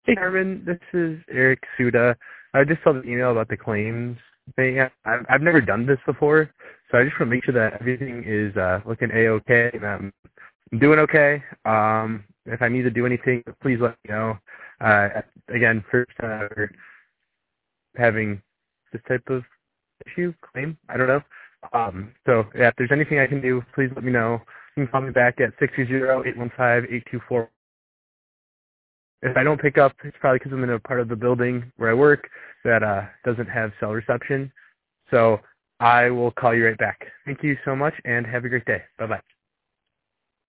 Hey, Carmen, this is Eric Suda. I just saw the email about the claims thing. I've never done this before, so I just want to make sure that everything is looking A-okay and I'm doing okay. If I need to do anything, please let me know. Again, first time ever having this type of claim, I don't know. So, yeah, if there's anything I can do, please let me know. You can call me back at 630-815-8241. If I don't pick up, it's probably because I'm in a part of the building where I work that doesn't have cell reception. So I will call you right back. Thank you so much, and have a great day. Bye-bye.